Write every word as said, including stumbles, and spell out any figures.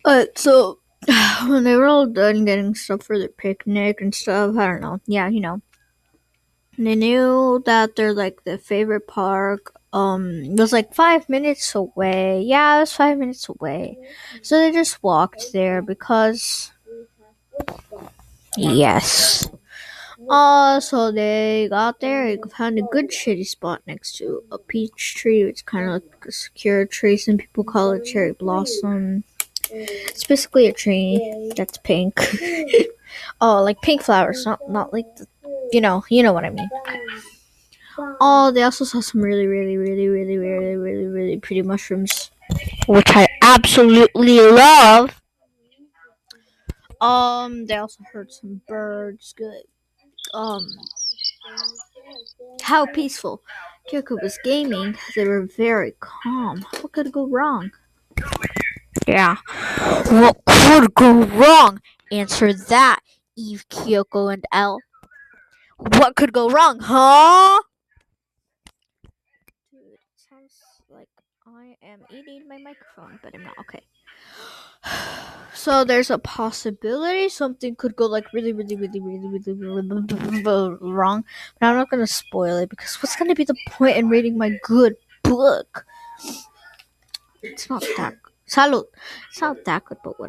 Alright, so when they were all done getting stuff for their picnic and stuff, I don't know. Yeah, you know. They knew that their like the favorite park um was like five minutes away. Yeah, it was five minutes away. So they just walked there because yes. Uh so they got there, they found a good shitty spot next to a peach tree. It's kinda like a secure tree. Some people call it cherry blossom. It's basically a tree that's pink. Oh, like pink flowers, not not like the, you know, you know what I mean. Oh, they also saw some really, really, really, really, really, really, really pretty mushrooms, which I absolutely love. Um, they also heard some birds. Good. Um, how peaceful. Kyoko was gaming. They were very calm. What could go wrong? Yeah. What could go wrong? Answer that, Eve, Kyoko, and Elle. What could go wrong, huh? Dude, it sounds like I am eating my microphone, but I'm not. Okay. So there's a possibility something could go like really, really, really, really, really, really, really wrong. But I'm not gonna spoil it because what's gonna be the point in reading my good book? It's not that. Salud. It's not that good, but what?